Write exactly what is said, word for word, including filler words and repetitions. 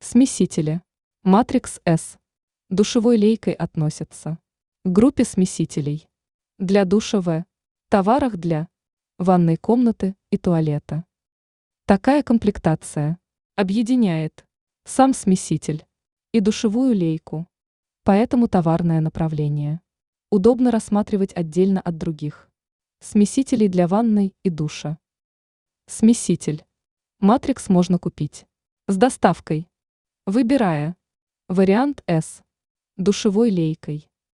Смесители. Матрикс S. Душевой лейкой относятся к группе смесителей для душа В, товарах для ванной комнаты и туалета. Такая комплектация объединяет сам смеситель и душевую лейку, поэтому товарное направление удобно рассматривать отдельно от других смесителей для ванной и душа. Смеситель Матрикс можно купить с доставкой, выбирая вариант S душевой лейкой.